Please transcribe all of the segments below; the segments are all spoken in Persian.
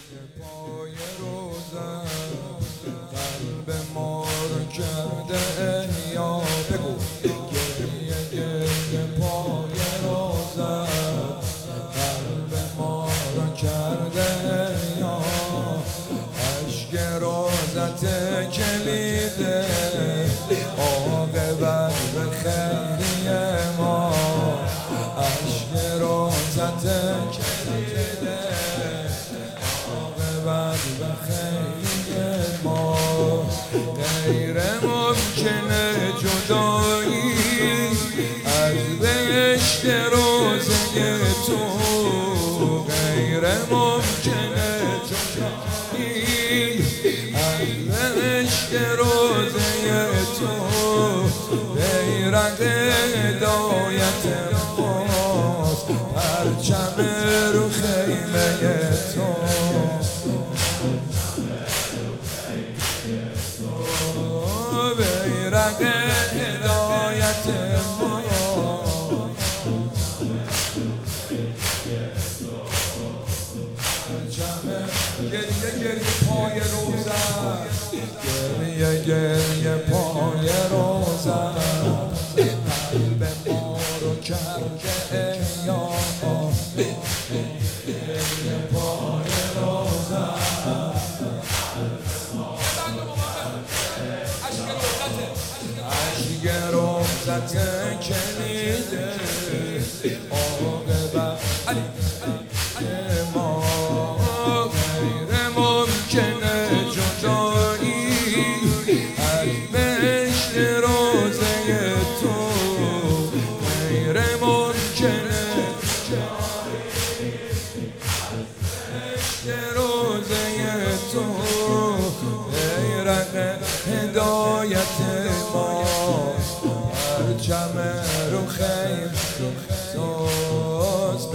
پای روزم قلب ما رو کرده احیا. بگو گریه گریه پای روزم قلب ما رو کرده احیا. عشق روزت کلیده عاقبت به خیری ما. عشق روزت کلیده عاقبت به خیری ما. غیر ممکنه جدایی از بهشت روزه تو. غیر ممکنه جدایی از بهشت روزه تو. بیرق هدایت ماست پرچم رو خیمه تو. بیرق هدایت ماست پرچم. گریه گریه پای روزم گریه گریه پای روزم قلب ما رو کرده احیا. گریه پای روزم عشق روزت کلیده عاقبت ما. غیر ممکنه جدایی از بهشت روزه تو. غیر ممکنه جدایی از بهشت روزه تو. بیرق هدایت ما پرچم رو خیمه توست.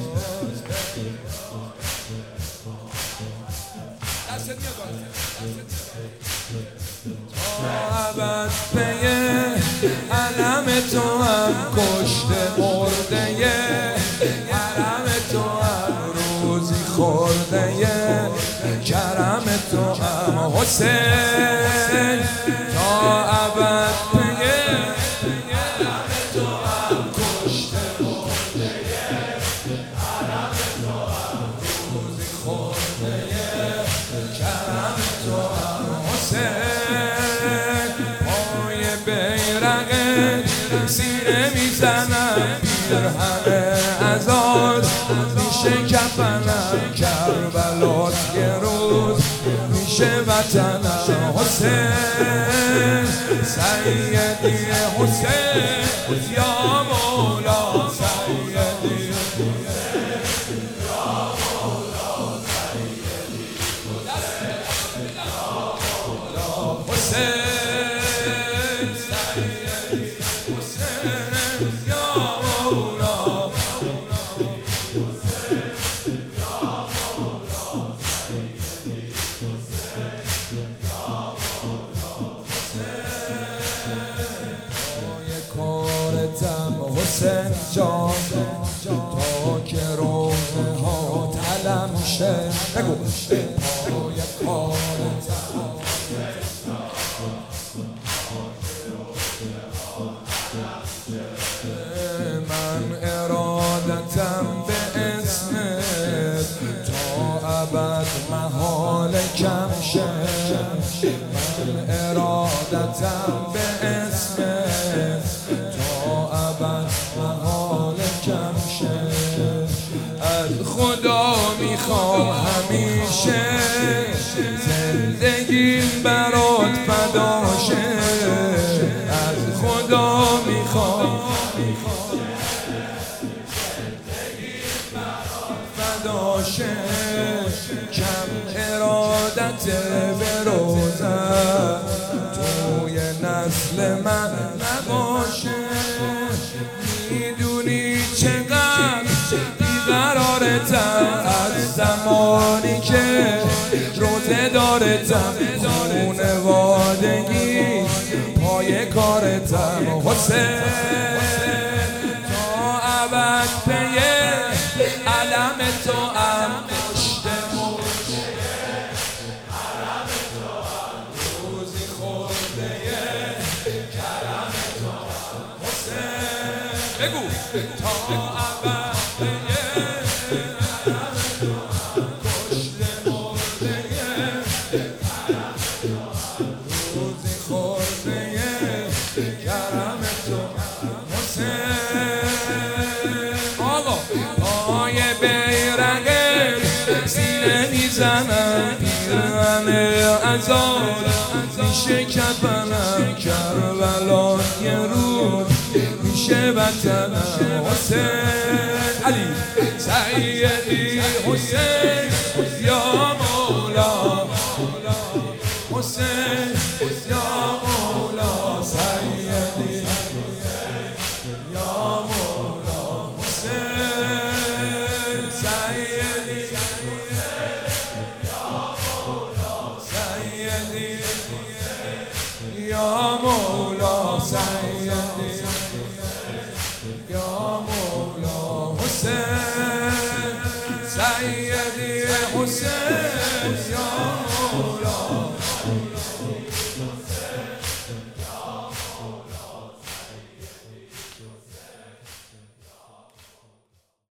تا ابد پی علم تو هم کشته مرده حرم تو هم روزی خورده کرم تو هم حسین. تا ابد پی علم تو هم کشته مرده حرم تو هم روزی خورده کرم تو هم حسین. پای بیرق سینه میزنم پیرهن ازاد میشه کفنم کربلات یه روز میشه وطنم. حسین سیدی حسین یا مولا سیدی یا مولا سیدی حسین سیدی حسین یا مولا حسین جان تا که روزه ها تلم شه. بگو پای کارتم من ارادتم به اسمت تا ابد محال کم شه. من ارادتم به اسمت تا ابد محال کم شه. از خدا میخوام همیشه زندگیم برات فدا شه. از خدا میخوام زندگیم برات فدا شه. کم ارادت به روزم توی نسل من نباشه. میدونی چقدر بیقرارتم از زمانی که روزه دارتم. خونوادگی پای کارتم. حسین تا ابد پی علم تو هم پشت تا ابد کشت مرده روزی خورده کرم تو حسین آقا پای بیرقش سینه میزنم پیرهن عذاب میشه کفنم کربلا یه روز میشه وطنم حسین علی سیدی حسین یا مولا حسین یا مولا سیدی یا مولا حسین سیدی یا مولا سیدی یا مولا سیدی یا مولا حسین سیدی حسین